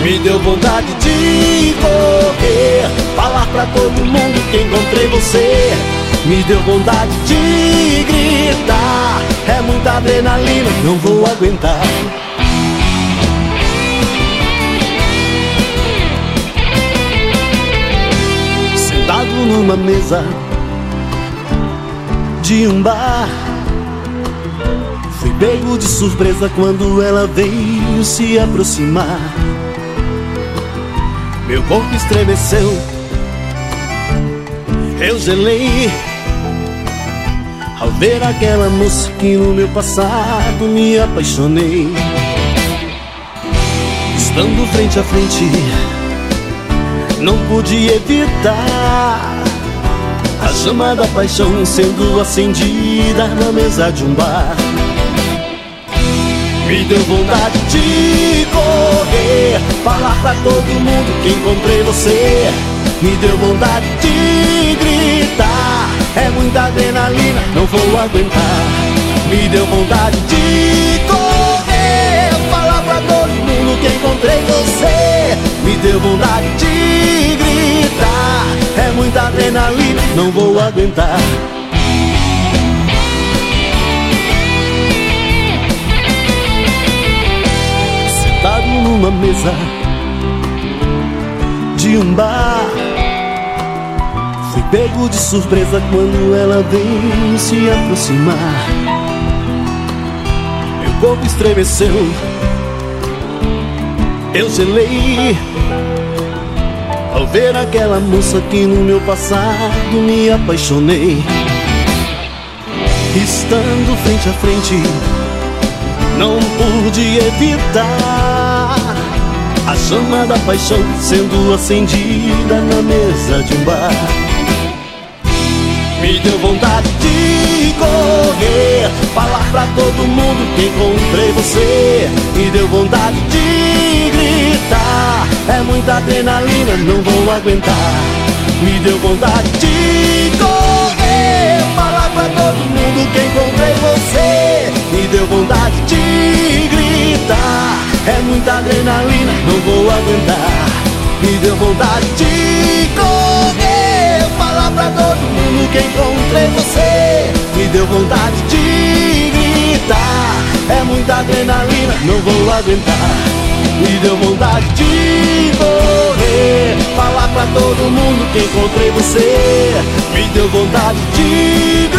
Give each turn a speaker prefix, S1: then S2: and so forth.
S1: Me deu vontade de correr, falar pra todo mundo que encontrei você. Me deu vontade de gritar, é muita adrenalina, não vou aguentar. Sentado numa mesa de um bar, fui pego de surpresa quando ela veio se aproximar. Meu corpo estremeceu, eu gelei ao ver aquela moça que no meu passado me apaixonei. Estando frente a frente, não pude evitar a chama da paixão sendo acendida na mesa de um bar. Me deu vontade de correr, falar pra todo mundo que encontrei você. Me deu vontade de gritar, é muita adrenalina, não vou aguentar. Me deu vontade de correr, falar pra todo mundo que encontrei você. Me deu vontade de gritar, é muita adrenalina, não vou aguentar. Sentado numa mesa de um bar, fui pego de surpresa quando ela veio se aproximar. Meu corpo estremeceu, eu gelei ao ver aquela moça que no meu passado me apaixonei. Estando frente a frente, não pude evitar a chama da paixão sendo acendida na mesa de um bar. Me deu vontade de correr, falar pra todo mundo que encontrei você. Me deu vontade de gritar, é muita adrenalina, não vou aguentar. Me deu vontade de correr, falar pra todo mundo que encontrei você. Me deu vontade de gritar, é muita adrenalina, não vou aguentar. Me deu vontade de correr, falar pra todo mundo que encontrei você. Me deu vontade de gritar, é muita adrenalina, não vou aguentar. Me deu vontade de correr, falar pra todo mundo que encontrei você. Me deu vontade de gritar,